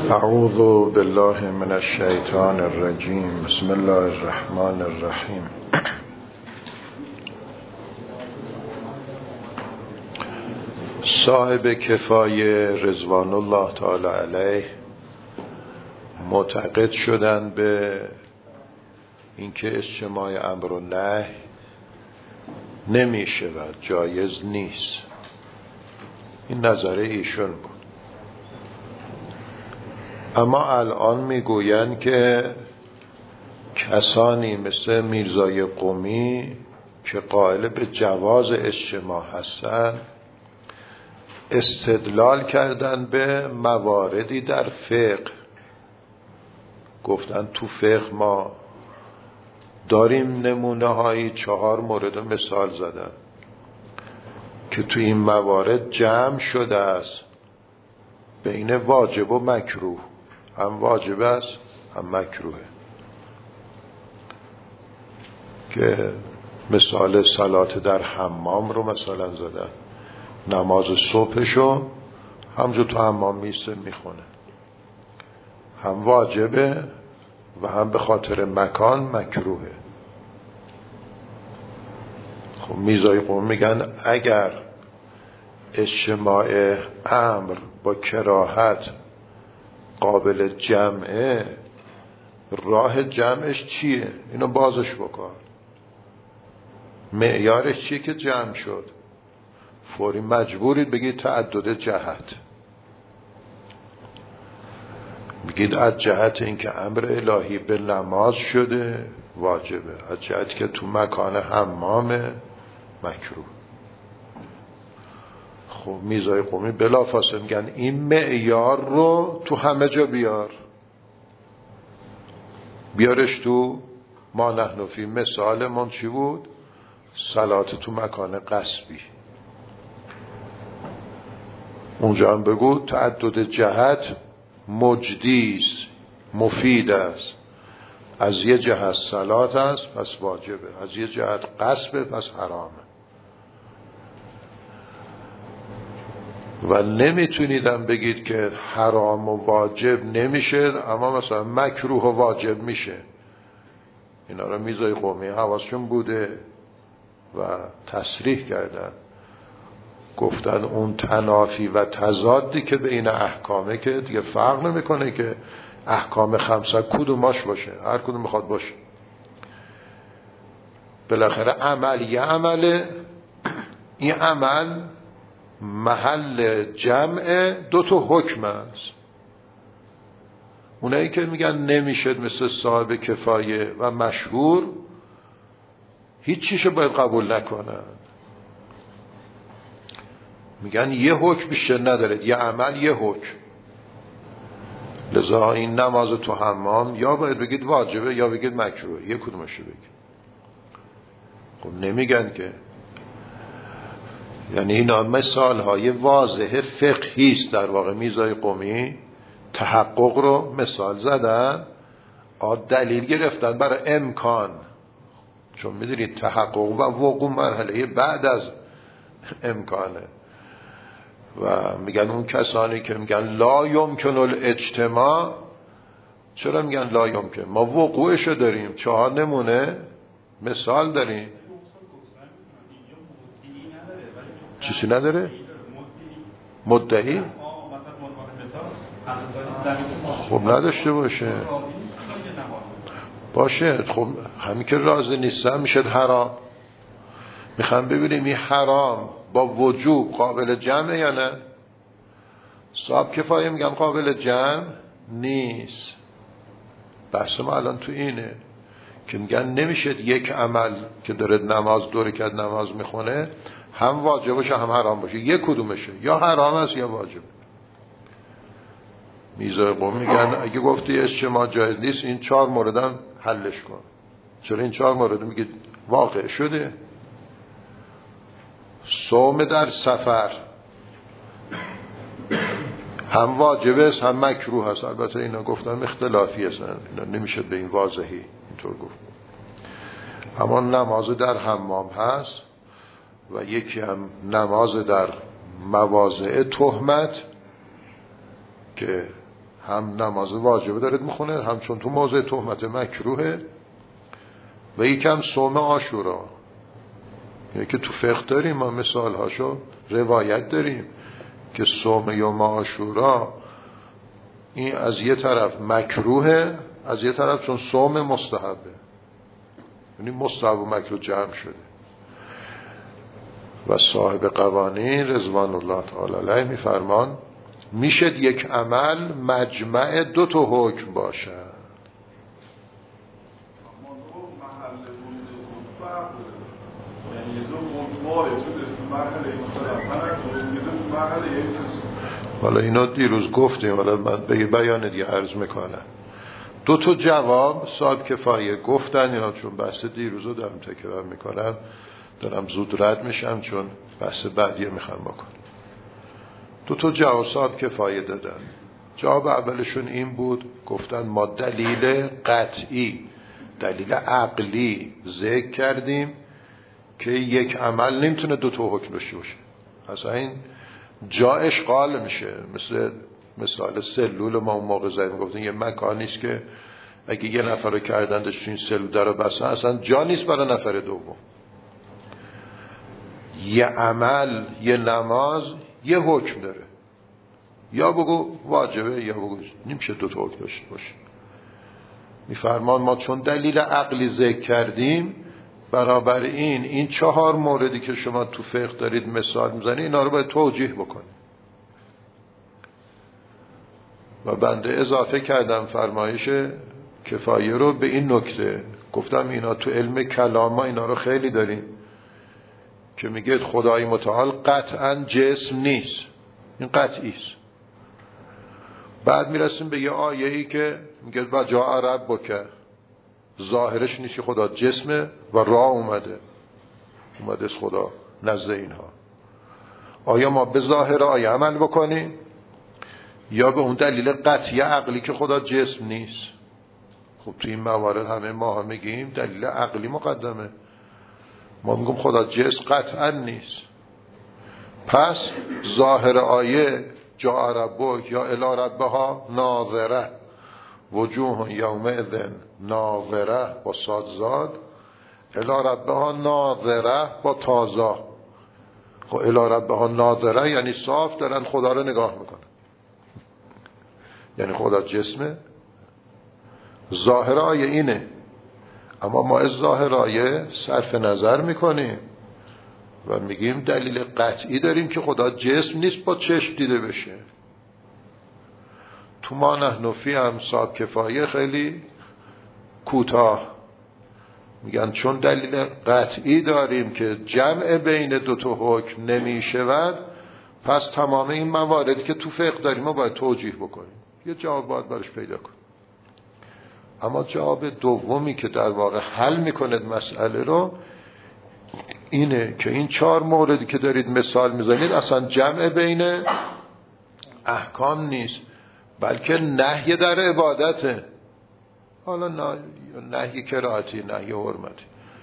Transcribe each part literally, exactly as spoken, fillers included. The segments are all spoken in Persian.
اعوذ بالله من الشیطان الرجیم. بسم الله الرحمن الرحیم. صاحب کفایه رضوان الله تعالی علیه معتقد شدن به اینکه اجتماع امر و نهی نمیشه و جایز نیست. این نظر ایشون بود. اما الان میگویند که کسانی مثل میرزای قمی که قائل به جواز اجتماع هستند استدلال کردن به مواردی در فقه. گفتن تو فقه ما داریم نمونه هایی، چهار مورد مثال زدن که تو این موارد جمع شده است بین واجب و مکروه. هم واجب است هم مکروهه. که مثال صلات در حمام رو مثلا زدن. نماز صبحشو همجور تو حمام میسته میخونه، هم واجبه و هم به خاطر مکان مکروهه. خب میرزای قوم میگن اگر اجتماع امر با کراهت قابل جمعه، راه جمعش چیه؟ اینو بازش بکن. معیارش چیه که جمع شد؟ فوری مجبورید بگید تعدد جهت. بگید از جهت اینکه امر الهی به نماز شده واجبه، از جهت که تو مکان حمامه مکروه. خب میرزای قومی بلافاصله میگن این معیار رو تو همه جا بیار. بیارش تو ما نحن فی. مثال من چی بود؟ صلات تو مکان غصبی. اونجا هم بگو تعدد جهت مجدیست، مفید است. از یه جهت صلات است پس واجبه، از یه جهت غصبه پس حرامه. و نمیتونیدم بگید که حرام و واجب نمیشه اما مثلا مکروه و واجب میشه. اینا رو میرزای قومی حواسشون بوده و تصریح کردن. گفتن اون تنافی و تضادی که بین احکامه که دیگه فرق نمیکنه که احکام خمسه کدوماش باشه، هر کدوم میخواد باشه. بالاخره عمل یه عمله. این عمل محل جمع دو تا حکم است. اونایی که میگن نمیشه مثل صاحب کفایه و مشهور هیچ چیشو باید قبول نکنن. میگن یه حکم بیشتر نداره، یه عمل یه حکم. لذا این نماز تو حمام یا باید بگید واجبه یا بگید مکروه، یه کدومشو بگید. خب نمیگن که. یعنی اینا مثال های واضح فقهی است. در واقع میرزای قمی تحقق رو مثال زدن، دلیل گرفتن برای امکان. چون میدونید تحقق و وقوع مرحله بعد از امکانه. و میگن اون کسانی که میگن لا یمکن الاجتماع، چرا میگن لا یمکن؟ ما وقوعشو داریم، چهار نمونه مثال داریم. چیزی نداره؟ مدعی؟ خب نداشته باشه باشه. خب همین که راضی نیستن میشه حرام. میخوام ببینیم این حرام با وجوب قابل جمعه یا نه؟ صاحب کفایه میگن قابل جمع نیست. بحث ما الان تو اینه که میگن نمیشه یک عمل که داره نماز دو رکعت نماز میخونه هم واجب باشه هم حرام باشه. یک کدومشه، یا حرام است یا واجب. میرزای قوم میگن اگه گفتی اجتماع جایز نیست این چهار موردم حلش کن. چرا این چهار مورد میگه واقع شده؟ صوم در سفر هم واجب است هم مکروه است. البته اینا گفتن اختلافی هستن، اینا نمیشه به این واضحی اینطور گفت. اما نماز در حمام هست و یکی هم نماز در مواضع تهمت که هم نماز واجبه دارید میخونه، هم چون تو موضع تهمت مکروهه، و یکم صوم عاشورا. یعنی که تو فقه داریم ما مثال هاشو روایت داریم که صوم یوم عاشورا این از یه طرف مکروهه، از یه طرف چون صوم مستحبه، یعنی مستحب و مکروه جمع شده. و صاحب قوانین رضوان الله تعالی علیه میفرمان میشد یک عمل مجمع دو تا حکم باشد. حالا اینا دیروز گفتیم، حالا من به بیان دیگه عرض میکنم. دو تا جواب صاحب کفایه گفتن، اینا چون بحث دیروز رو دارم تکرار میکنم، دارم زود رد میشم چون بحث بعدی میخوام بکنم. دو تا جواب صاحب کفایه دادن. جواب اولشون این بود، گفتن ما دلیل قطعی، دلیل عقلی ذکر کردیم که یک عمل نمیتونه دو تا حکم داشته باشه. اصلا این جا اشغال میشه. مثل مثال سلول ما اون موقع زدیم، گفتیم یه مکانی است که اگه یه نفر رو کردندش تو این سلول رو بسن، اصلا جا نیست برای نفر دوم. یه عمل، یه نماز یه حکم داره، یا بگو واجبه یا بگو نمیشه دو تا حکم داشته باشه. میفرمان ما چون دلیل عقلی ذکر کردیم، برابر این این چهار موردی که شما تو فقه دارید مثال میزنید، اینا رو باید توجیه بکنید. و بنده اضافه کردم فرمایش کفایه رو به این نکته، گفتم اینا تو علم کلام ما اینا رو خیلی داریم که میگه خدای متعال قطعا جسم نیست، این قطعی است. بعد میرسیم به یه آیه‌ای که میگه با جاء ربک، ظاهرش نیست که خدا جسمه و راه اومده اومده از خدا نزد اینها. آیا ما به ظاهر آیه عمل بکنیم یا به اون دلیل قطعی عقلی که خدا جسم نیست؟ خب تو این موارد همه ما هم میگیم دلیل عقلی مقدمه. ما میگیم خدا جسم قطعا نیست، پس ظاهر آیه جاء ربک یا الی ربها ناظره وجوه یومئذ ناظره با صاد زاد، الی ربها ناظره با تازا. خب الی ربها ناظره یعنی صاف دارن خدا رو نگاه میکنن، یعنی خدا جسمه. ظاهر آیه اینه، اما ما از ظاهر آیه صرف نظر میکنیم و میگیم دلیل قطعی داریم که خدا جسم نیست با چشم دیده بشه. تو ما نحنفی هم صاحب کفایه خیلی کوتاه میگن چون دلیل قطعی داریم که جمع بین دو تا حکم نمیشود، پس تمام این مواردی که تو فقه داریم ما باید توجیه بکنیم. یه جواب باید برش پیدا کنیم. اما جواب دومی که در واقع حل میکند مسئله رو اینه که این چهار موردی که دارید مثال میزنید اصلا جمع بین احکام نیست، بلکه نهی در عبادته. حالا نهی کراهتی، نهی حرمتی.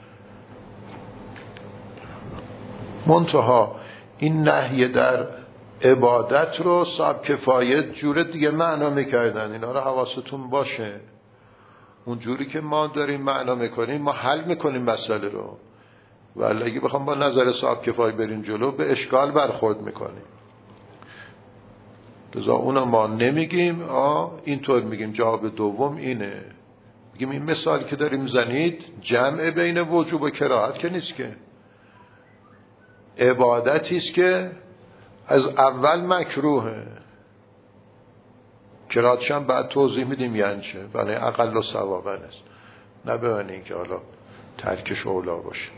منتها این نهی در عبادت رو صاحب کفایه جور دیگه معنا میکردن. اینا رو حواستون باشه. اون جوری که ما داریم معنا میکنیم ما حل میکنیم مسئله رو، ولی اگه بخوام با نظر صاحب کفایه بریم جلو به اشکال برخورد میکنیم. لذا اونا ما نمیگیم، آه اینطور میگیم. جواب دوم اینه، میگیم این مثال که داریم زنید جمع بین وجوب و کراهت که نیست، که عبادتی است که از اول مکروهه، کراهتش هم بعد توضیح میدیم یعنی چه، برای اقل و ثوابن است، نه به معنی اینکه حالا ترکش اولا باشه.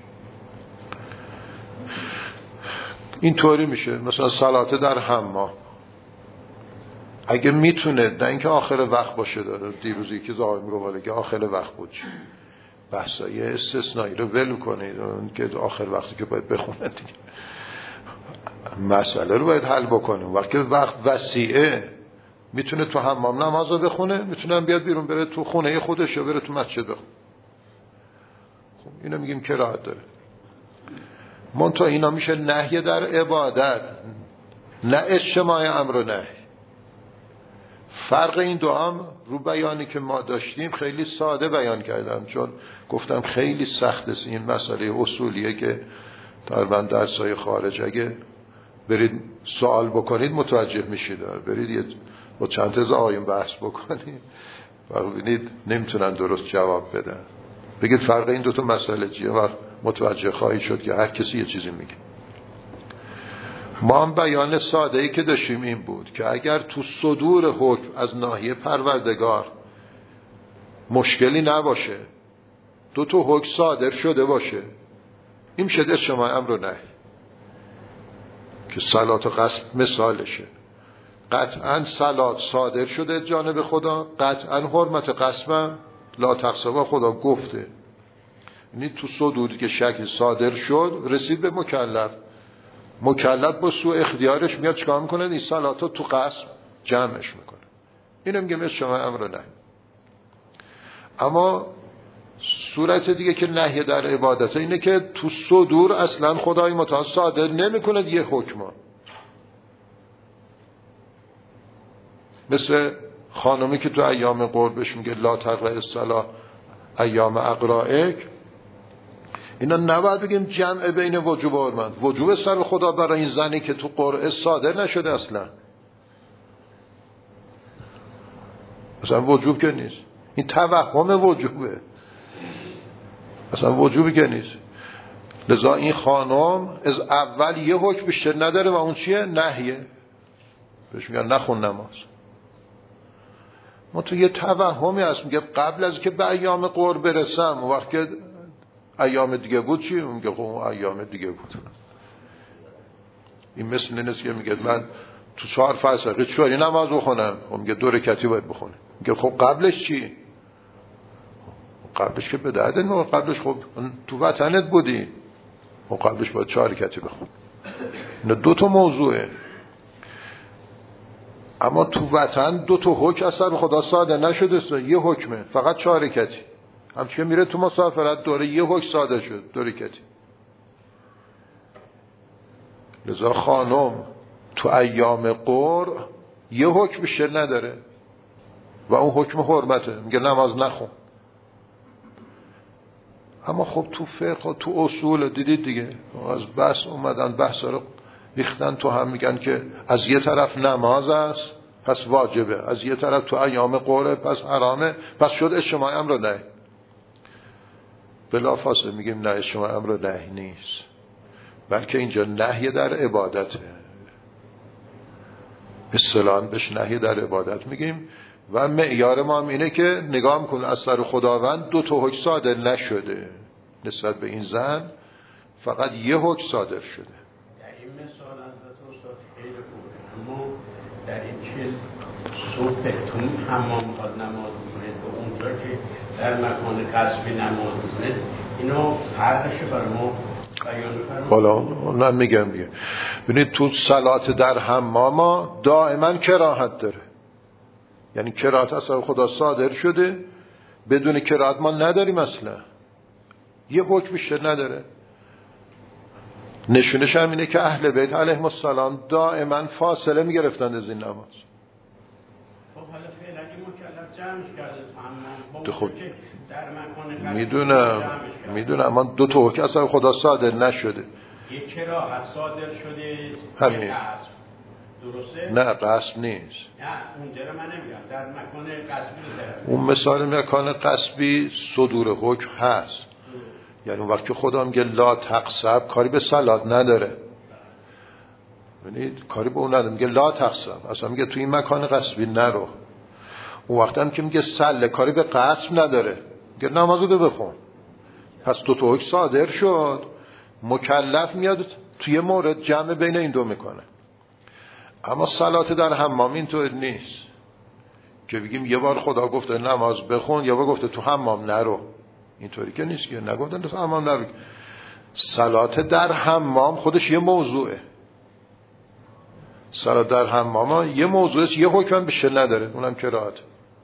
این طوری میشه. مثلا صلات در حمام اگه میتونه، نه اینکه آخر وقت باشه، داره دیروزی که ظاهر میگه ولی که آخر وقت بود، بحثای استثنایی رو ول کنید که آخر وقتی که باید بخونید دیگه مسئله رو باید حل بکنیم. وقتی وقت وسیعه میتونه تو حمام نماز رو بخونه، میتونه بیاد بیرون بره تو خونه خودش یا بره تو مسجد بخونه. خب اینو میگیم کراهت داره. منتها اینا میشه نهی در عبادت، نه اجتماع امر و نهی. فرق این دو هم رو بیانی که ما داشتیم خیلی ساده بیان کردم، چون گفتم خیلی سخت است این مسئله اصولیه که تقریبا درسای خارج اگه برید سوال بکنید متوجه میشید، برید یه با چند تا آقایون بحث بکنید و ببینید نمیتونن درست جواب بدن. بگید فرق این دو تا مسئله چیه و متوجه خواهید شد که هر کسی یه چیزی میگه. ما هم بیان ساده ای که داشتیم این بود که اگر تو صدور حکم از ناحیه پروردگار مشکلی نباشه، دو تا حکم صادر شده باشه، این میشه شما امر و نهی که صلات و قسم مثالشه. قطعا صلات صادر شده جانب خدا، قطعا حرمت قسم لا تقسم خدا گفته. یعنی تو صدوری که شکل صادر شد رسید به مکلف، مکلف با سوء اختیارش میاد چیکار میکنه؟ این صلاتو تو قسم جمعش میکنه. اینو میگه مثل شما امر و نهی. اما صورت دیگه که نهی در عبادت اینه که تو صدور اصلا خدای متعال صادر نمیکنه یه حکم، مثل خانمی که تو ایام قربش میگه لا تقرأ الصلاة ایام اقرائک. اینا نباید بگیم جمع بین وجوب و حرمت. وجوب سر خدا برای این زنی که تو قرعه صادر نشده اصلا، اصلا وجوب که نیست، این توهم وجوبه، اصلا وجوبی که نیست. لذا این خانم از اول یه حکم بیشتر نداره و اون چیه؟ نهیه. بهش میگن نخون نماز. ما تو یه توهمی هست میگه قبل از که به ایام قرب برسم، اون وقت که ایام دیگه بود چی؟ میگه خب اون ایام دیگه بود. این مثل نیست که میگه من تو چهار فرسخی چوری نماز بخونم، اون میگه دو رکعتی باید بخونه. میگه خب قبلش چی؟ قبلش که به درد نمیخوره، قبلش خب تو وطنت بودی، و قبلش باید چهار رکعتی بخون. اینا دو تا موضوعه. اما تو وطن دو تا حکم اثر خدا صادر نشده، یه حکمه فقط چهار رکعتی. همچنین که میره تو مسافرت دوره یه حکم صادر شد، دو رکعتی. لذا خانم تو ایام قر یه حکم بیشتر نداره و اون حکم حرمته، میگه نماز نخون. اما خب تو فقه و تو اصول دیدید دیگه، از بحث اومدن بحث رو ریختن تو هم، میگن که از یه طرف نماز است پس واجبه، از یه طرف تو ایام قره پس حرامه، پس شد اجتماع امر و نهی. بلا فاصله میگیم نه، اجتماع امر و نهی نیست، بلکه اینجا نهی در عبادته. اصطلاحاً بهش نهی در عبادت میگیم و معیار ما هم اینه که نگاه میکنه از سر خداوند دو تا حکم صادر نشده نسبت به این زن، فقط یه حکم صادر شده. در این مثال البته استاد خیلی خوبه، اما در این که صبحتون حمام میخواد نماز بکنید به اونجا که در مکان قصبی نماز بکنید، اینو فرقشه برای ما بیان فرمایید. حالا من میگم میگم ببینید تو صلات در حمام دائما کراهت داره، یعنی کراهت اصلا خدا صادر شده، بدون کراهت ما نداریم اصلا، یه حکم بیشتر نداره. نشونش هم اینه که اهل بیت علیهم السلام دائما فاصله میگرفتند از این نماز. خب حالا فعلا این مکلف جمعش کرده تو حمام، خب در مکان میدونم میدونم اما دو تا حکم اصلا خدا صادر نشده، یه کراهت صادر شده همین. درسته؟ نه قصب نیست. نه اونجا رو من نمیگم، در مکان قصبی رو. اون مثال مکان قصبی صدور حکم هست، یعنی اون وقت که خدا میگه لا تقصب کاری به صلات نداره، ببینید کاری به اون نداره، میگه لا تقصب، اصلا میگه تو این مکان قصبی نرو. اون وقت هم که میگه سله کاری به قصب نداره، میگه نمازو ده بخون. پس دو تا حکم صادر شد، مکلف میاد توی مورد جمع بین این دو میکنه. اما صلات در حمام اینطور نیست که بگیم یه بار خدا گفته نماز بخون، یه بار گفته تو حمام نرو، اینطوری که نیست که نگفتن تو حمام نرو. صلات در حمام خودش یه موضوعه، صلات در حمام یه موضوعه، یه حکم بشه نداره، اونم کراهته،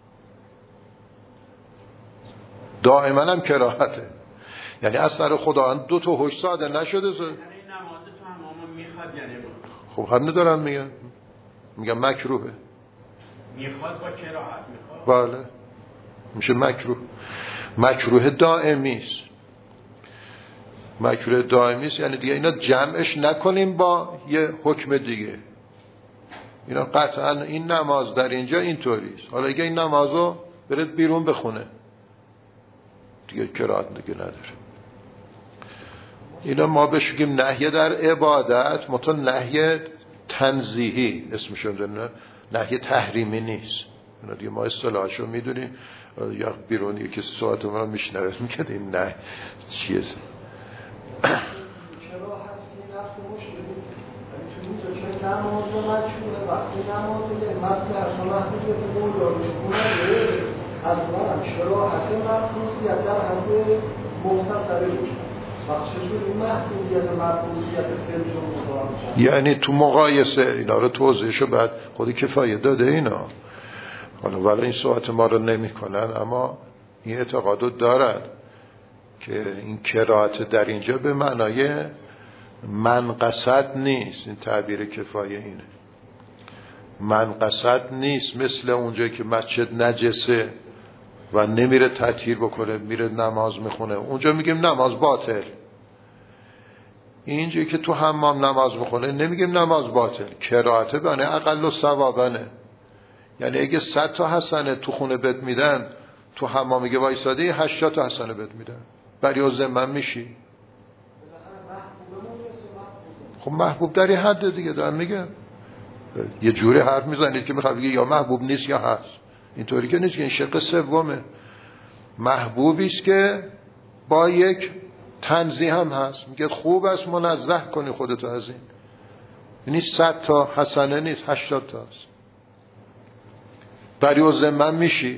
دائما هم کراهته. یعنی از سر خدا دو تا حکم صادر نشده. یعنی نماز تو حمام میخواد، یعنی خب هم ندارم میگن میگن مکروهه. میخواد با کراهت میخواد. بله میشه مکروه. مکروه دائمی است. مکروه دائمی است یعنی دیگه اینا جمعش نکنیم با یه حکم دیگه. اینا قطعا این نماز در اینجا اینطوری است، حالا اگه این نمازو برید بیرون بخونه دیگه کراهت دیگه نداره. اینا ما بهش میگیم نهی در عبادت، متو نهی تنزیهی اسمشون نه، نهی تحریمی نیست. اینا دیگه ما اصطلاحشو میدونیم، یا بیرون یکی ساعت ما رو میشنوه میگه این نه چیه. نماز رو مجبوره وقتی نمازه مثل اشما محدودیت قول دارش کنه از اونم شراحت محفوظیت در حد مختصره میشه وقت چشون این محدودیت محفوظیت فلج و مقام یعنی تو مقایسه اینا رو توضیحشو بعد خودی کفایه داده اینا. حالا ولی این صحبت ما رو نمی کنن، اما این اعتقادو دارن که این کراهت در اینجا به معنای من قصد نیست. این تعبیر کفایه اینه، من قصد نیست مثل اونجایی که مسجد نجسه و نمیره تطهیر بکنه میره نماز میخونه، اونجا میگیم نماز باطل. اینجایی که تو حمام نماز میخونه نمیگیم نماز باطل، کراهت بنه اقل و ثوابنه. یعنی اگه صد تا حسنه تو خونه بهت میدن، تو حمام میگه وایساده هشتاد تا حسنه بهت میدن، بری ذمه میشی. خب محبوب در این حد دیگه دارم میگم. یه جوری حرف میزنید که میخواد بگه یا محبوب نیست یا هست، اینطوری که نیست. که این شق سومه، محبوبی است که با یک تنزیه هم هست. میگه خوب است منزه کنی خودتو از این. یعنی صد تا حسنه نیست، هشتاد تا هست، بری و ذمه میشی.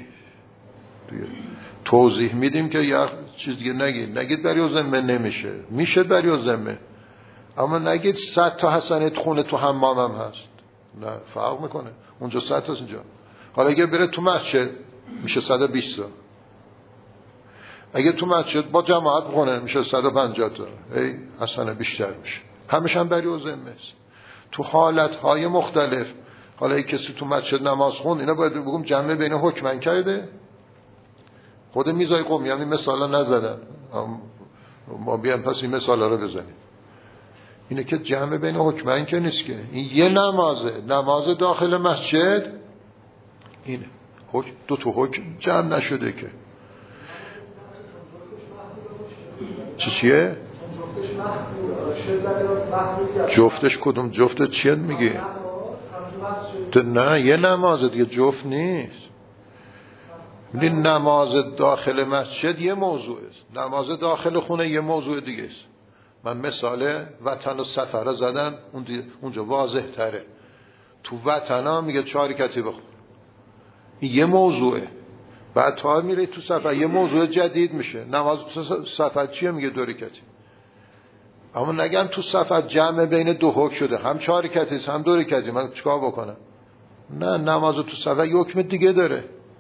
توضیح میدیم که یا چیز دیگه نگید، نگید بری و ذمه نمیشه، میشه بری و ذمه، اما نگید صد تا حسنه خونه تو حمام هم هست. نه، فرق میکنه. اونجا صد تا اینجا. حالا اگه بره تو مسجد میشه صد و بیست تا، اگه تو مسجد با جماعت بخونه میشه صد و پنجاه تا، ای حسنه بیشتر میشه. همش هم بری و ذمه است تو حالتهای مختلف. حالا ای کسی تو مسجد نماز خون، اینا باید بگم جمع بین حکمن کرده. خود میزای قومی هم این مثالا نزدن، ما بیان پس این مثالا رو بزنیم. اینه که جمع بین حکمن که نیست، که این یه نمازه، نماز داخل مسجد اینه، دو تا حکم جمع نشده که چی چیه؟ جفتش کدوم جفت چیه میگی؟ نه یه نمازه دیگه، جفت نیست. این نماز داخل مسجد یه موضوع است، نماز داخل خونه یه موضوع دیگه است. من مثال وطن و سفر زدم، اونجا واضح تره. تو وطن ها میگه چهار رکعتی بخون، این یه موضوعه. بعد تا میره تو سفر یه موضوع جدید میشه. نماز تو سفر چیه؟ میگه دو رکعتی. اما نگم تو سفر جمع بین دو حکم شده، هم چهار رکعتی هم دو رکعتی، من چیکار بکنم؟ نه، نماز تو سفر یه حکم دیگه داره.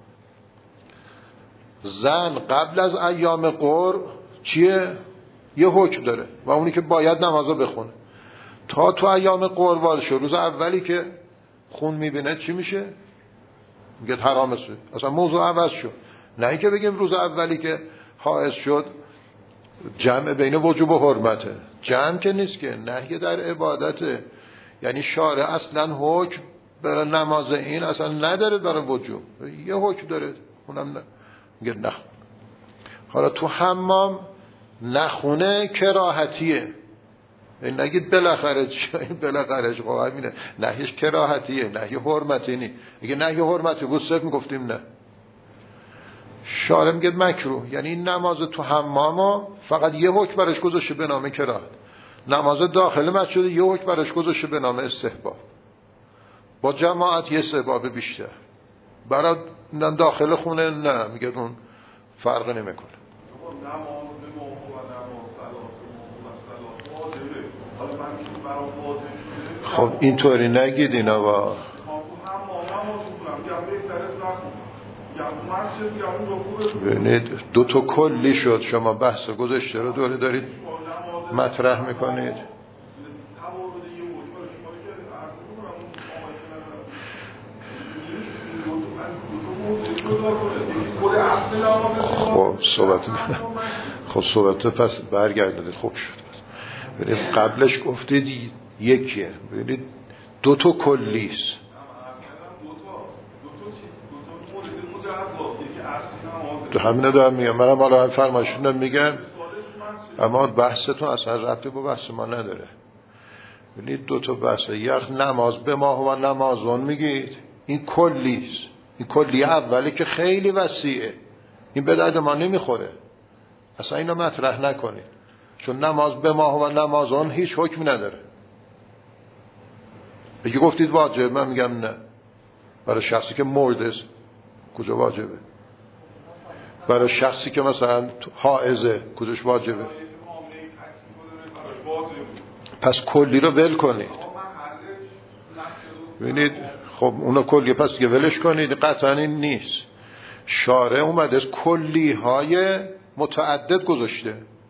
زن قبل از ایام قر چیه؟ یه حکم داره و اونی که باید نمازو بخونه. تا تو ایام قربان شد، روز اولی که خون میبینه چی میشه؟ میگه حرامه شد، اصلا موضوع عوض شد. نه اینکه بگیم روز اولی که حائض شد جمع بین وجوب و حرمته. جمع که نیست، که نهی در عبادته. یعنی شارع اصلا حکم برای نماز این اصلا نداره، برای وجوب یه حکم داره، اونم نه. میگه نخون. حالا تو حمام نخونه کراهتیه، این نگید بالاخره چی، بالاخره خب همینه، نهیش کراهتیه، نهی حرمتی نی. اگه نهی حرمتی بود صرف میگفتیم نه. شارع میگه مکروه، یعنی این نماز تو حمامو فقط یه حکم برش گذاشته به نام کراهت، نماز داخل مسجد یه حکم برش گذاشته به نام استحباب، با جماعت یه استحباب بیشتر، برای داخل خونه نه، میگه اون فرق نمیکنه. خب اینطوری نگید اینا با ببینید دو تا کلی شد. شما بحث گذشته رو دوره دارید مطرح میکنید. خب صحبت خب صحبت پس برگردید. خوب شد. ببینید قبلش گفتید یکیه، ببینید دو تا کلیست. تو همینه دارم میگم، منم حالا فرمایشون میگم، اما بحثتون اصلا ربطی با بحث ما نداره. ببینید دو تا بحث، یک نماز به ماه و نمازون میگید، این کلیست. این کلی اولی که خیلی وسیعه، این به درد ما نمیخوره، اصلا اینو مطرح نکنید، چون نماز به ماه و نمازون هیچ حکمی نداره. اگه گفتید واجب، من میگم نه. برای شخصی که مرده کجا واجبه؟ برای شخصی که مثلا حائضه کجاش واجبه؟ پس کلی رو ول کنید. ببینید خب اونو کلی پس دیگه ولش کنید، قطعا این نیست. شارع اومده از کلی های متعدد گذاشته.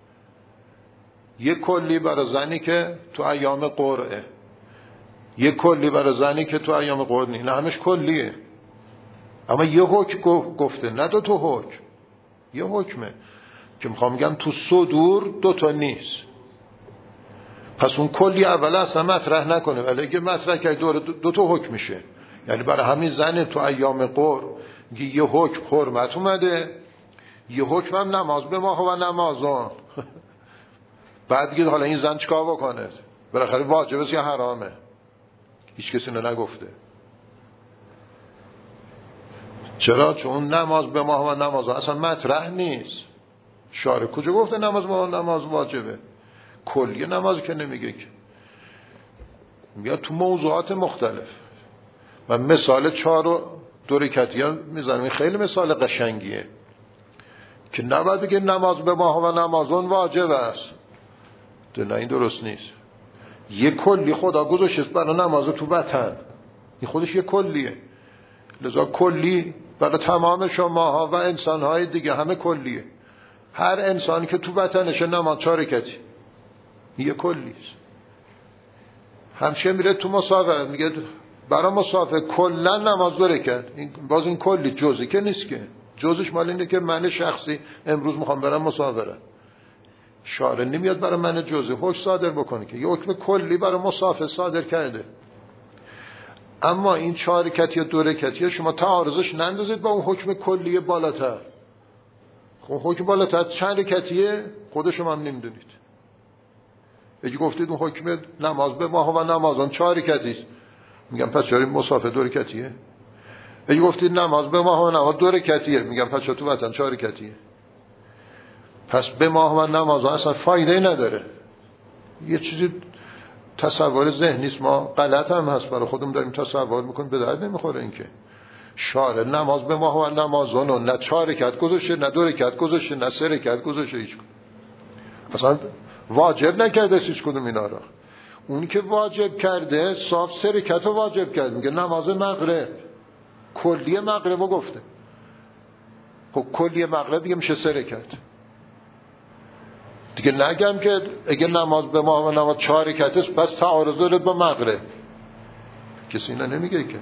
یک کلی برای زنی که تو ایام قرعه، یک کلی برای زنی که تو ایام قرعه نیست، نه همش کلیه. اما یه حکم گفته، نه دو تا حکم، یه حکمه که میخوام میگم تو صدور دو تا نیست. پس اون کلی اول اصلا مطرح نکنه، ولی اگه مطرح کرد دو, دو تا حکم میشه. یعنی برای همین زن تو ایام قرع یه حکم حرمت اومده، یه حکم هم نماز به ماه و نمازان. بعد دیگه حالا این زن چیکار بکنه؟ بالاخره واجبه یا حرامه؟ هیچ کسی اینو نگفته. چرا؟ چون نماز به ماه و نمازان اصلا مطرح نیست. شارع کجا گفته نماز به ماه و نماز واجبه؟ کلیه نمازی که نمیگه که، میاد تو موضوعات مختلف. من مثال چهار و دو رکعتی ها میزنم، خیلی مثال قشنگیه که نباید بگه نماز به ماه و نمازون واجب است. نه این درست نیست. یه کلی خدا گذاشته برای نماز تو وطن، این خودش یه کلیه. لذا کلی برای تمام شماها و انسانهای دیگه همه کلیه. هر انسانی که تو وطنش نماز چهار رکعتی، یه کلیست. همشه میره تو مسافر میگه برای مسافر کلا نماز دو رکعت، این باز این کلی جزئی که نیست که. جزش مال اینه که من شخصی امروز میخوام برم مسافرم، شارع نمیاد برای من جزئی حکم صادر بکنه که یه حکم کلی برای مسافر صادر کرده. اما این چهار رکعتی یا دو رکعتی شما تعارضش نندازید با اون حکم کلی بالاتر. خب حکم بالاتر چند رکعتیه خود شما هم نمیدونید. اگه گفتید اون حکم نماز به ماه و نمازان چهار رکعتیه، میگم پس چرا مسافر دو رکعتیه؟ اگه گفتید نماز به ماه و نماز دو رکعتیه، میگم پس چرا تو وطن چهار رکعتیه؟ پس به ماه و نمازان اصلا فایده نداره. یه چیزی تصور ذهنی است، ما غلط هم هست برای خودمون داریم تصور میکنیم، به درد نمیخوره. این که شارع نماز به ماه و نمازان نه چهار رکعت گذاشته، نه دو رکعت گذاشته، نه سه رکعت گذاشته، هیچ اصلا واجب نکرده هیچ کدوم اینا را. اون که واجب کرده صاف سه رکعت رو واجب کرد، میگه نماز مغرب، کلیه مغرب رو گفته. خب کلیه مغرب دیگه میشه سه رکعت دیگه. نگم که اگه نماز به ماه و نماز چهار رکعت است پس تعارض داره با مغرب، کسی اینا نمیگه که.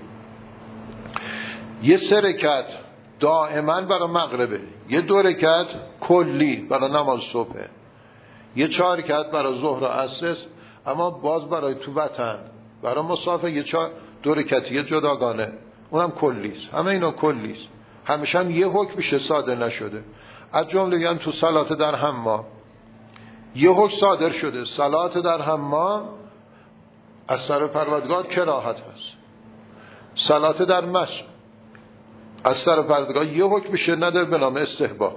یه سه رکعت دائما برای مغربه، یه دو رکعت کلی برای نماز صبحه، یه چهار رکعت برای ظهر و عصر است. اما باز برای تو وطن برای مسافر یه چهار دو رکعتی جداگانه، اونم کلیست. همه اینا کلیست، همیشه هم یه حکم میشه صادر نشده. از جمله میگن تو صلات در حمام یه حکم صادر شده، صلات در حمام از سر پروردگار کراهت هست. صلات در مسجد از سر پروردگار یه حکم میشه نداره به نام استحباب.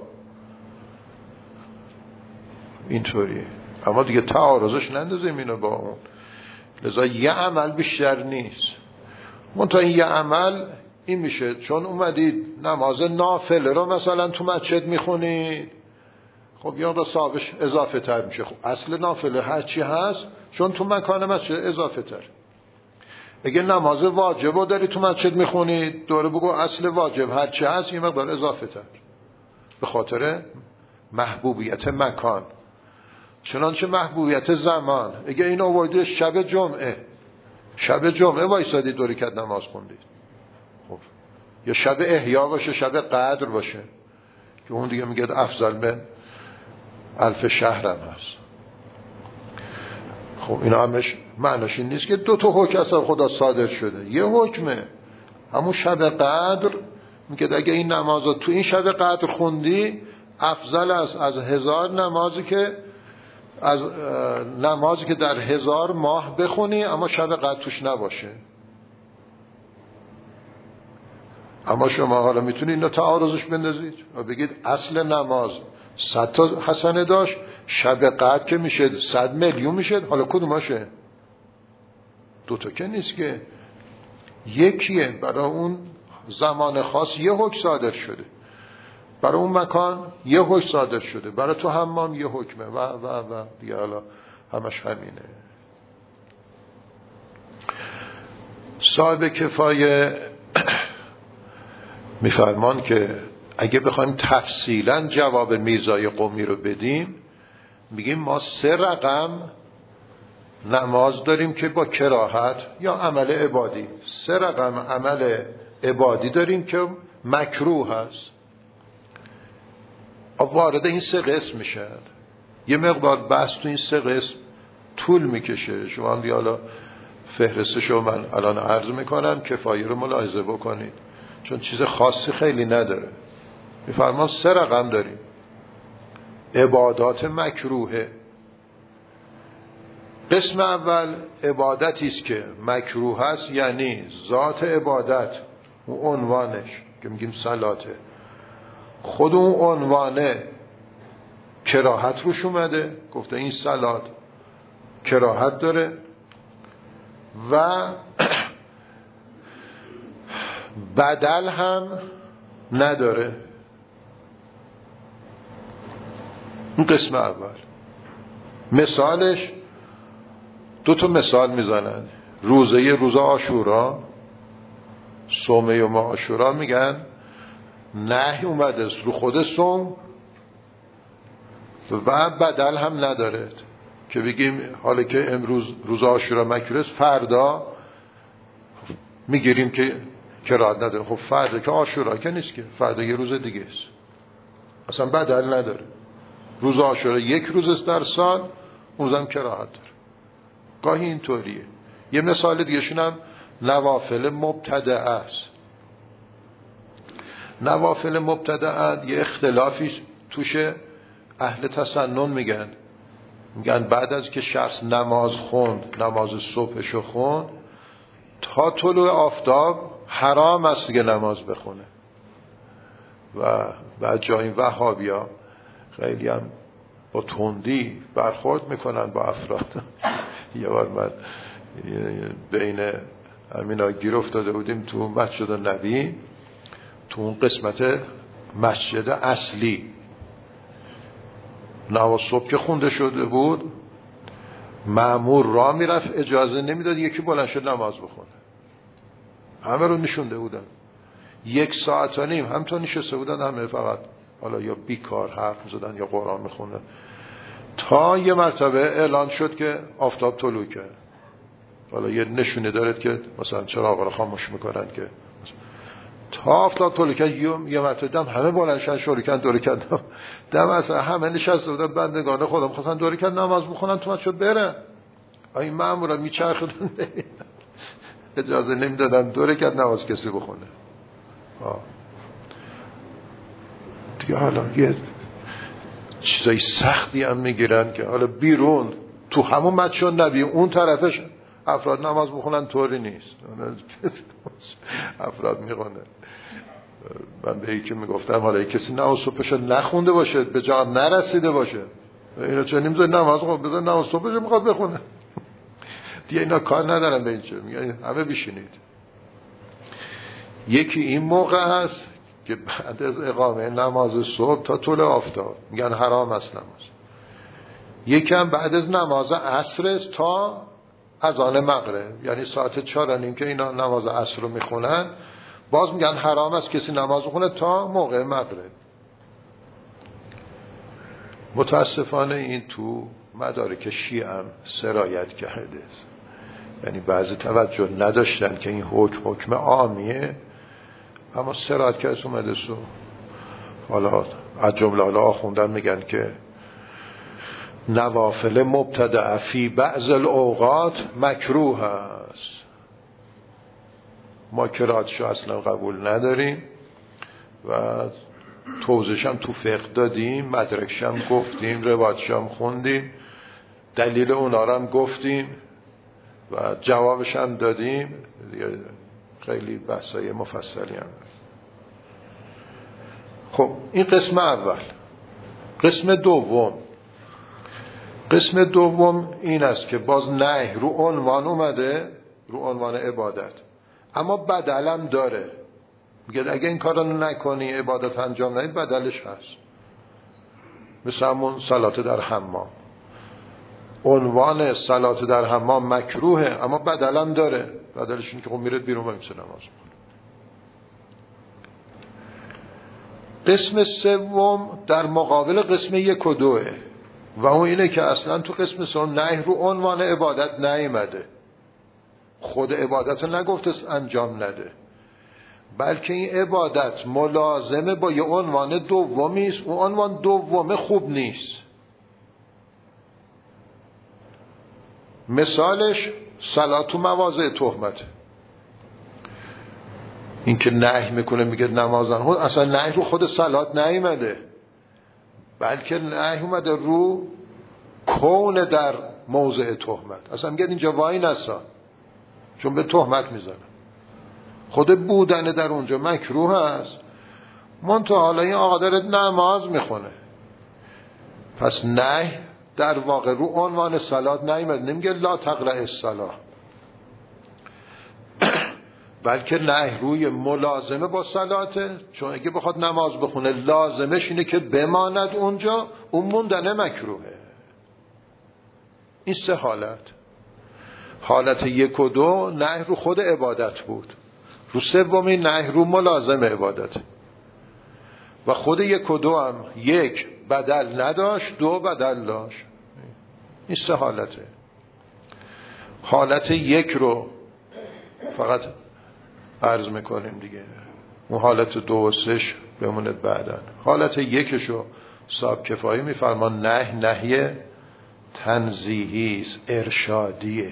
اینطوریه. اما دیگه تعارضش نندازیم اینو با اون. لذا یه عمل بیشتر نیست. منتها این یه عمل این میشه چون اومدید نماز نافله رو مثلا تو مسجد میخونید، خب یا دا ثوابش اضافه تر میشه. خب اصل نافله هر چی هست چون تو مکان مسجد اضافه تر. اگه نماز واجب رو داری تو مسجد میخونید، دوره بگو اصل واجب هر چی هست یه مقدار اضافه تر، به خاطر محبوبیت مکان. چنانچه محبوبیت زمان، اگه این آورده شب جمعه، شب جمعه وایسادید دو رکعت نماز خوندید، خب یا شب احیا باشه، شب قدر باشه که اون دیگه میگه افضل من الف شهرم هست. خب اینا همش معناش این نیست که دو تا حکم از خدا صادر شده، یه حکمه همون شب قدر. میگه اگه این نمازو تو این شب قدر خوندی افضل است از هزار نمازی که از نمازی که در هزار ماه بخونی اما شب قدر توش نباشه. اما شما حالا میتونید اینو تعارضش بندازید و بگید اصل نماز صد تا حسنه داشت، شب قدر که میشه صد میلیون میشه، حالا کدوماشه؟ دوتا که نیست که، یکیه. برای اون زمان خاص یه حکم صادر شده، برای اون مکان یه حکم صادر شده، برای تو حمام یه حکمه و و و دیگه حالا همش همینه. صاحب کفایه میفرمان که اگه بخوایم تفصیلا جواب میرزای قمی رو بدیم، میگیم ما سه رقم نماز داریم که با کراهت یا عمل عبادی، سه رقم عمل عبادی داریم که مکروه هست. وارد این سه قسم میشن. یه مقدار بحث تو این سه قسم طول میکشه. شما هم حالا فهرستشو من الان عرض میکنم، کفایه رو ملاحظه بکنید چون چیز خاصی خیلی نداره. میفرمان سه رقم داریم عبادات مکروهه. قسم اول عبادتی است که مکروه است، یعنی ذات عبادت، اون عنوانش که میگیم صلاته، خود اون عنوانه کراهت روش اومده، گفته این صلات کراهت داره و بدل هم نداره. این قسم اول. مثالش دو تا مثال میزنن. روزه روزه عاشورا، صوم یوم عاشورا، میگن نهی اومده رو خود صوم و بدل هم نداره که بگیم حالا که امروز روز عاشورا مکروه است، فردا میگیریم که کراهت نداره. خب فردا که عاشورا که نیست که، فردا یه روز دیگه است، اصلا بدل نداره. روز عاشورا یک روز است در سال، اون هم کراهت داره. گاهی اینطوریه. یه مثال دیگه شونم نوافل مبتدعه است. نوافل مبتدعه یه اختلافی توشه. اهل تسنن میگن میگن بعد از که شخص نماز خوند، نماز صبحشو خوند، تا طلوع آفتاب حرام است دیگه نماز بخونه. و بعد جای این وهابیا خیلی هم با تندی برخورد میکنن با افراد. یه بار من بین همینا گیر افتاده بودیم تو مسجد نبی، تو اون قسمت مسجد اصلی نماز صبح که خونده شده بود، مأمور راه میرفت اجازه نمیداد یکی بلند شد نماز بخونه. همه رو نشونده بودن، یک ساعت و نیم همطور نشسته بودن، همه فقط حالا یا بیکار حرف میزدن یا قرآن میخوندن، تا یه مرتبه اعلان شد که آفتاب طلوع کرد. حالا یه نشونه دارد که مثلا چراغ رو خاموش میکنن که تا آفتاب طلوع کرد. یه مرتبه دم همه بلند شدن شروع کردن دور کردن، دم اصلا همه نشسته بودن بندگان خدا می‌خواستن دور کردن نماز بخونن، تو شد بره. این مأمورا میچرخیدن اجازه نمیدادن دور کرد نماز کسی بخونه. آه. دیگه حالا یه چیزای سختی هم میگیرن که حالا بیرون تو همون مسجد نبی اون طرفش افراد نماز بخونن، طوری نیست. افراد میخونه. من به یکی میگفتم حالا کسی نماز صبحش نخونده باشه، به جا نرسیده باشه، اینا چه نمیذاره نماز خب بذار نماز صبحش میخواد بخونه. دیگه اینا کار ندارن به این چه میگن همه بشینید. یکی این موقع هست که بعد از اقامه نماز صبح تا طلوع آفتاب میگن حرام است نماز. یکی هم بعد از نماز عصر است تا اذان مغرب، یعنی ساعت چهار و نیم که اینا نماز عصر رو میخونن، باز میگن حرام است کسی نماز بخونه تا موقع مغرب. متاسفانه این تو مدارک شیعه هم سرایت کرده است. یعنی بعضی توجه نداشتن که این حکم حکم عامیه، اما سرات که از اومده سو حالا از جمله حالا آخوندن میگن که نوافل مبتدع فی بعض الاوقات مکروه است. ما کراتشو اصلا قبول نداریم و توضیحش هم تو فقه دادیم، مدرکش هم گفتیم، روایتش هم خوندیم، دلیل اونا رو هم گفتیم و جوابش هم دادیم. خیلی بحثای مفصلی هم. خب این قسم اول. قسم دوم قسم دوم این است که باز نه رو عنوان اومده، رو عنوان عبادت، اما بدلم داره. میگه اگه این کارو نکنی، عبادت انجام ندید، بدلش هست. مثل همون صلات در حمام، عنوان صلات در حمام مکروهه اما بدلم داره. بدلش اینه که خب میرد بیرون و میشه نماز بخونه. قسم سوم در مقابل قسم یک و دوه و اون اینه که اصلا تو قسم سوم نه رو عنوان عبادت نیامده، خود عبادت نگفته انجام نده، بلکه این عبادت ملازمه با یه عنوان دومی است. اون عنوان دومه خوب نیست. مثالش صلات و مواضع تهمت. این که نهی میکنه میگه نمازن، اصلا نهی رو خود صلات نیامده، بلکه نهی اومده رو کون در موضع تهمت. اصلا میگه اینجا وای نسا، چون به تهمت میزنه. خود بودن در اونجا مکروه است. منتها حالا این آقا داره نماز میخونه، پس نهی در واقع رو عنوان صلات نیامده. نمیگه لا تقرأ الصلاة، بلکه نهی روی ملازمه با صلاته. چون اگه بخواد نماز بخونه لازمش اینه که بماند اونجا، اون موندن مکروهه. این سه حالت. حالت یک و دو نهی رو خود عبادت بود، رو سومی نهی رو ملازم عبادت و خود یک و دو هم یک بدل نداشت، دو بدل داشت. این سه حالته. حالت یک رو فقط عرض میکنیم دیگه، اون حالت دو و سهش بموند بعدن. حالت یکشو صاحب کفایی میفرمان نه نهی تنزیهی است، ارشادیه.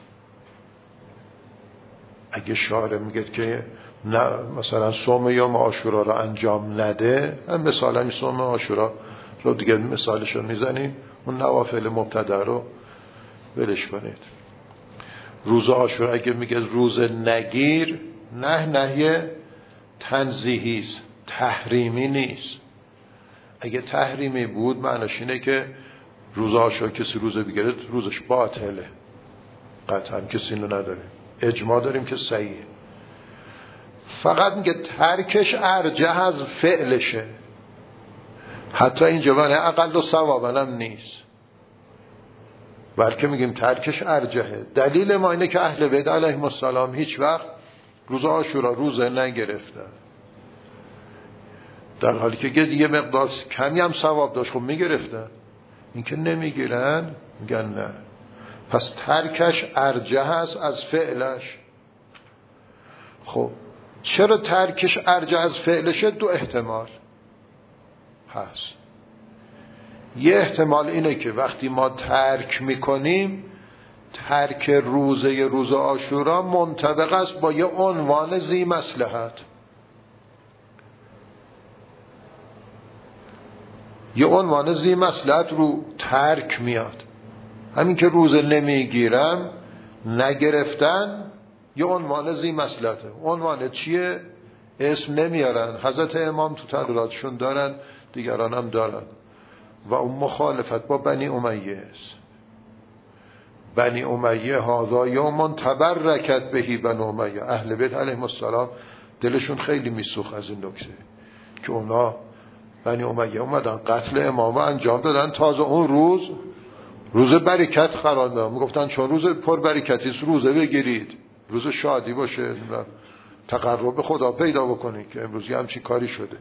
اگه شارع میگه که نه مثلا صوم یوم عاشورا رو انجام نده، مثلا این صوم عاشورا رو دیگه مثالش رو میزنیم، اون نوافل مبتدع رو ولش کنید. روز عاشورا اگه میگه روز نگیر، نه نهی تنزیهی است، تحریمی نیست. اگه تحریمی بود معناش اینه که روز عاشورا کسی روز بگیره روزش باطله. قطعا کسی اینو نداره، اجماع داریم که صحیحه. فقط میگه ترکش ارجح از فعلشه. حتی این جوانه اقل و ثوابنم نیست، بلکه میگیم ترکش ارجحه. دلیل ما اینه که اهل بیت علیهم السلام هیچ وقت روز عاشورا روزه نگرفتن، در حالی که یه مقدار کمی هم ثواب داشت خب میگرفتن. این که نمیگیرن میگن نه، پس ترکش ارجح است از فعلش. خب چرا ترکش ارجح از فعلشه؟ دو احتمال هست. یه احتمال اینه که وقتی ما ترک میکنیم، ترک روزه روز عاشورا منطبق است با یه عنوان ذی مصلحت. یه عنوان ذی مصلحت رو ترک میاد. همین که روزه نمیگیرم، نگرفتن یه عنوان ذی مصلحته. عنوان چیه؟ اسم نمیارن. حضرت امام تو تقریراتشون دارن، دیگران هم دارن. و اون مخالفت با بنی امیه است. بنی امیه هذا یوم تبرکت بهی بنی امیه. اهل بیت علیهم السلام دلشون خیلی میسوخت از این نکته که اونا بنی امیه اومدن قتل امام انجام دادن، تازه اون روز روز برکت قرار دادن. میگفتن چون روز پر برکتی است روزه بگیرید، روز شادی باشه، تقرب به خدا پیدا بکنید، که امروز همچین کاری شده.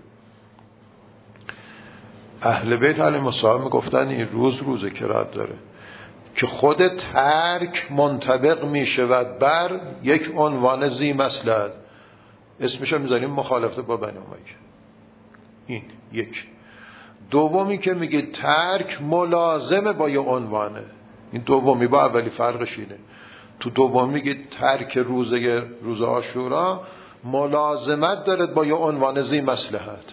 اهل بیت علیهم السلام میگفتن این روز روز کرات داره که خود ترک منطبق میشود بر یک عنوان ذی مصلحت. اسمش هم میذاریم مخالفت با بنی امیه. این یک. دومی که میگه ترک ملازمه با یه عنوانه. این دومی با اولی فرقش اینه. تو دومی میگه ترک روزه روز عاشورا ملازمت داره با یه عنوان ذی مصلحت.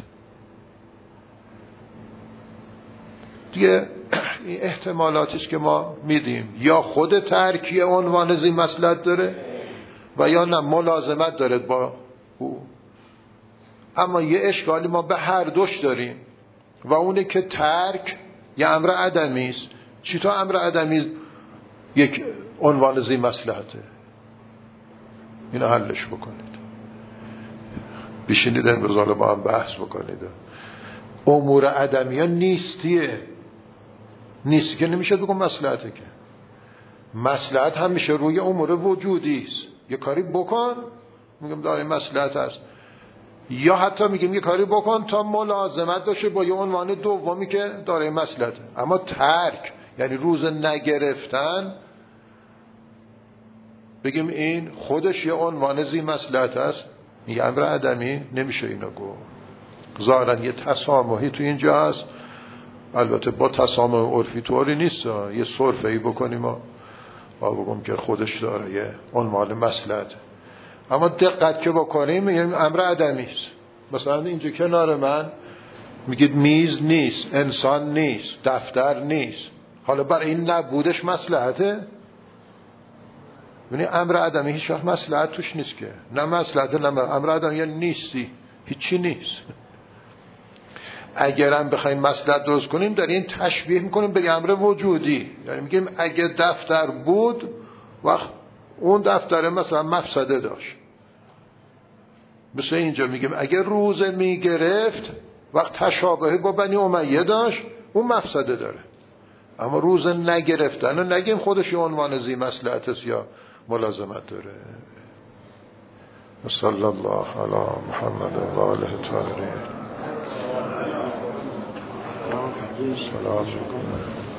دیگه این احتمالاتیست که ما میدیم، یا خود ترکی عنوان ذی مصلحت داره و یا نه ملازمت داره با او. اما یه اشکالی ما به هر دوش داریم و اونه که ترک یه امر عدمی است. چی تا امر عدمی یک عنوان ذی مصلحته؟ اینو حلش بکنید، بشینید امروز حالا با هم بحث بکنید. امور عدمی ها نیستیه. نیستی که نمیشه بگم مصلحته. که مصلحت هم میشه روی امور وجودی است. یه کاری بکن میگم داره مصلحت است، یا حتی میگیم یه کاری بکن تا ملازمت داشته با یه عنوان دومی که داره مصلحته. اما ترک یعنی روز نگرفتن، بگیم این خودش یه عنوان ذی مصلحت است، یه امر عدمی، نمیشه اینو گفت. ظاهرا یه تسامحی تو اینجا هست، البته با تسامح عرفی طوری نیست، یه صرفه‌ای بکنیم و با بگم که خودش داره یه عنوان مصلحت. اما دقت که بکنیم یه امر عدمی است. مثلا اینجا کنار من میگید میز نیست، انسان نیست، دفتر نیست. حالا برای این نبودش مصلحته؟ یعنی امر عدمی هیچ وقت مصلحت توش نیست که. نه مصلحته نه امر عدمی، یعنی نیستی، هیچی نیست. اگرم بخوایم مصلحت درست کنیم در این تشبیه میکنیم به امر وجودی. یعنی میگیم اگه دفتر بود وقت اون دفتر مثلا مفسده داشت. مثل اینجا میگیم اگه روزه میگرفت وقت تشابهی با بنی امیه داشت، اون مفسده داره. اما روزه نگرفتن و نگیم خودش عنوان ذی مصلحت است یا ملازمت داره. صلی الله علی محمد و آله الطاهرین. صلوات